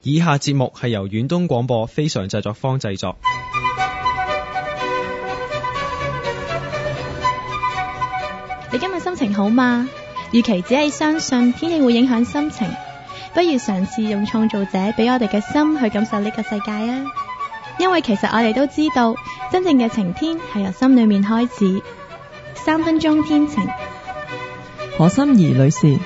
以下節目係由遠東廣播非常製作坊製作。 你今日心情好嗎？與其只係相信天氣會影響心情，不如嘗試用創造者俾我哋嘅心去感受呢個世界啊！因為其實我哋都知道，真正嘅晴天係由心裏面開始。3分鐘天晴， 何心怡女士。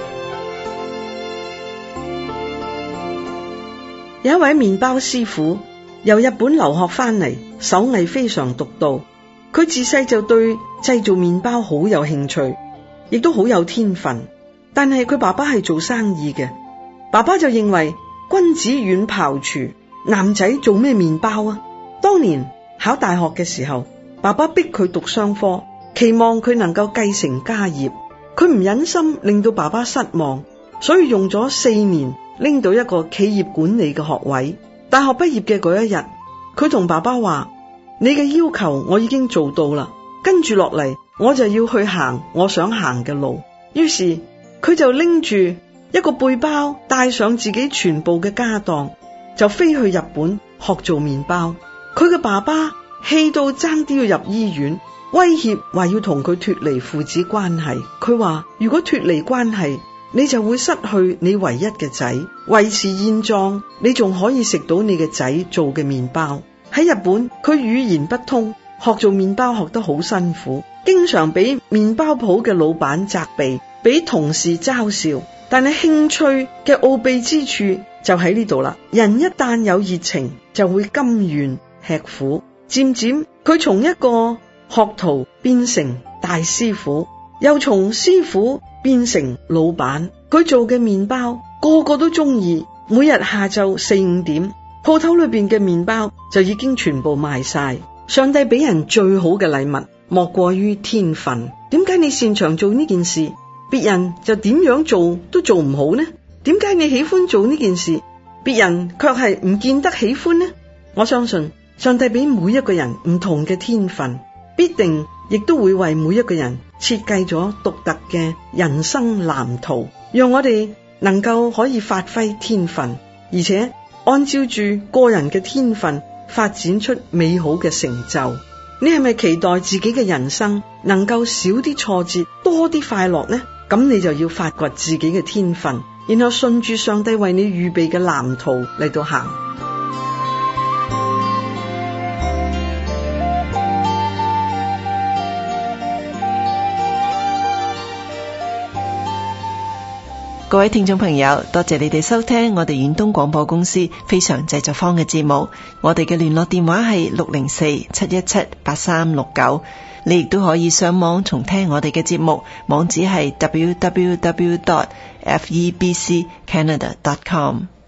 有一位麵包師傅由日本留學翻嚟，手藝非常獨到。佢自細就對製造麵包好有興趣，亦都好有天分。但係佢爸爸係做生意嘅，爸爸就認為君子遠庖廚，男仔做咩麵包啊？當年考大學嘅時候，爸爸逼佢讀商科，期望佢能夠繼承家業。佢唔忍心令到爸爸失望，所以用咗4年拎到一個企業管理嘅學位。大學畢業嘅嗰一日，佢同爸爸話：你嘅要求我已經做到啦，跟住落嚟我就要去行我想行嘅路。於是佢就拎住一個背包，帶上自己全部嘅家當，就飛去日本學做麵包。佢嘅爸爸氣到爭啲要入醫院，威脅話要同佢脫離父子關係。佢話如果脫離關係，你就會失去你唯一嘅仔，維持現狀，你仲可以食到你嘅仔做嘅麵包。喺日本，佢語言不通，學做麵包學得好辛苦，經常俾麵包鋪嘅老闆責備，俾同事嘲笑。但係興趣嘅奧秘之處就喺呢度啦。人一旦有熱情，就會甘願吃苦。漸漸，佢從一個學徒變成大師傅，又從師傅變成老闆。佢做嘅麵包個個都中意，每日下晝4、5點，鋪頭裏邊嘅麵包就已經全部賣晒。上帝俾人最好嘅禮物莫過於天分。點解你擅長做呢件事，別人就點樣做都做唔好呢？點解你喜歡做呢件事，別人卻係唔見得喜歡呢？我相信上帝俾每一個人唔同嘅天分，必定亦都會為每一個人設計咗獨特嘅人生藍圖，讓我哋能夠可以發揮天分，而且按照住個人嘅天分發展出美好嘅成就。你係咪期待自己嘅人生能夠少啲挫折，多啲快樂呢？咁你就要發掘自己嘅天分，然後順住上帝為你預備嘅藍圖嚟到行。 各位聽眾朋友，多謝你哋收聽我哋遠東廣播公司非常製作坊嘅節目。我哋嘅聯絡電話係604-717-8369。你亦都可以上網重聽我哋嘅節目，網址係www.febccanada.com。